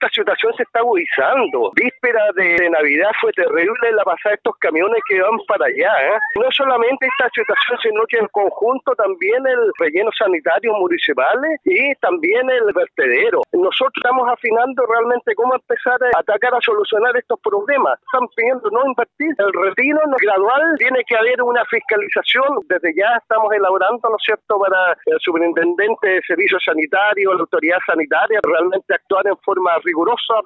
esta situación se está agudizando. Víspera de Navidad fue terrible la pasada de estos camiones que van para allá. No solamente esta situación, sino que en conjunto también el relleno sanitario municipales y también el vertedero. Nosotros estamos afinando realmente cómo empezar a atacar a solucionar estos problemas. Están pidiendo no invertir. El retiro gradual, tiene que haber una fiscalización. Desde ya estamos elaborando, ¿no es cierto?, para el superintendente de servicios sanitarios, la autoridad sanitaria, realmente actuar en forma rigurosa